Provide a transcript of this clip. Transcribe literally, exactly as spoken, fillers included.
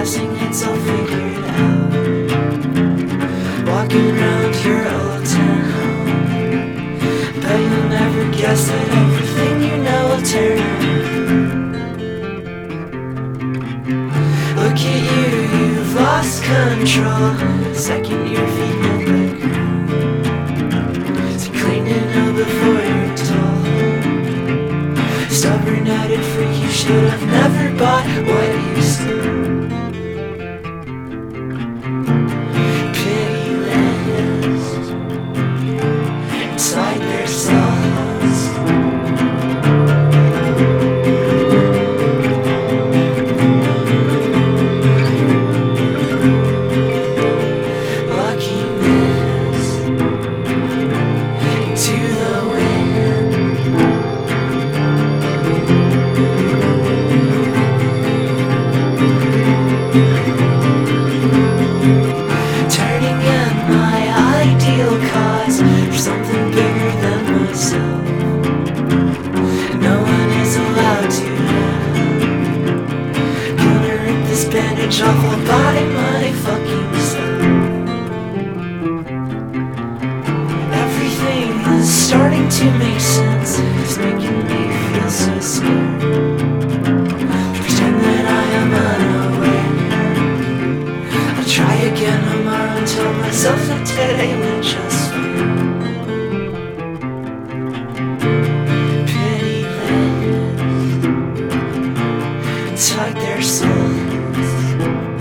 guessing it's all figured out. Walking around your old town, but you'll never guess that everything you know will turn out. Look at you, you've lost control. Second your feet hit the ground. So clean to know before you're told. Stubborn-headed freak, you should have never bought what you stole. Pitiless inside their souls. Luckiness into the wind. Turning in my ideal cause for something bigger than myself. No one is allowed to have. Gonna rip this bandage off all by my fucking self. Everything is starting to make sense. It's making me feel so scared. Pretend that I am unaware. I'll try again tomorrow and tell myself that today went just fine. Pitiless inside their souls.